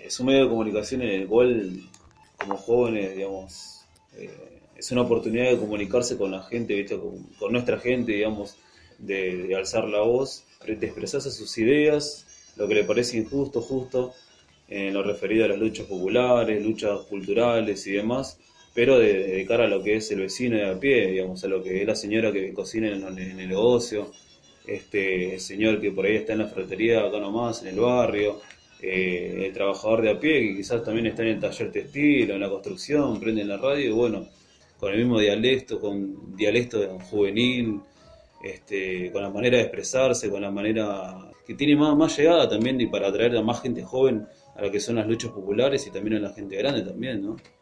es un medio de comunicación en el cual, como jóvenes, digamos, es una oportunidad de comunicarse con la gente, ¿viste? Con nuestra gente, digamos, de alzar la voz, de expresarse sus ideas, lo que le parece injusto, justo, en lo referido a las luchas populares, luchas culturales y demás, pero de cara a lo que es el vecino de a pie, digamos, a lo que es la señora que cocina en el negocio, el señor que por ahí está en la ferretería acá nomás, en el barrio, el trabajador de a pie que quizás también está en el taller textil o en la construcción, prende la radio y bueno, con el mismo dialecto, con dialecto juvenil, con la manera de expresarse, con la manera que tiene más llegada también y para atraer a más gente joven a lo que son las luchas populares y también a la gente grande también, ¿no?